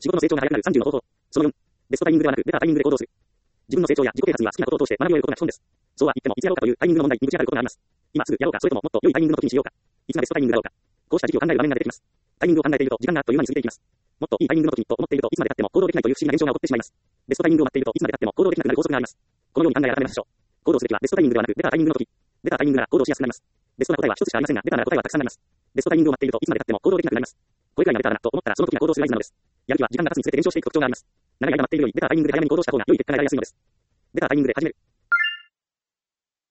仕事の成長が早くなる30の方法。その4、ベストタイミングではなく、ベタータイミングで行動する。自分の成長や自己啓発には好きなことを通して学びを得ることが基本です。そうは言っても、いつやろうかというタイミングの問題にぶち当たることがあります。今すぐやろうか、それとももっと良いタイミングの時にしようか。いつがベストタイミングだろうか。こうした時期を考える場面が出てきます。タイミングを考えていると、時間があっという間に過ぎていきます。もっといいタイミングの時にと思っていると、いつまで経っても行動できないという不思議な現象が起こってしまいます。ベストタイミングを待っていると、いつまで経っても行動できなくなる法則があります。このように考え改めましょう。行動すべきはベストタイミングではなく、ベタータイミングの時。ベタータイミングなら行動しやすくなります。ベストな答えは一つしかありませんが、ベターな答えはたくさんあります。ベストタイミングを待っていると、いつまで経っても行動できなくなります。これくらいがベターだなと思ったら、その時が行動する合図なのです。やる気は時間が経つにつれて減少していく特徴があります。長い間待っているより、ベタータイミングで早めに行動した方が良い結果が得られやすいのです。ベタータイミングで始める。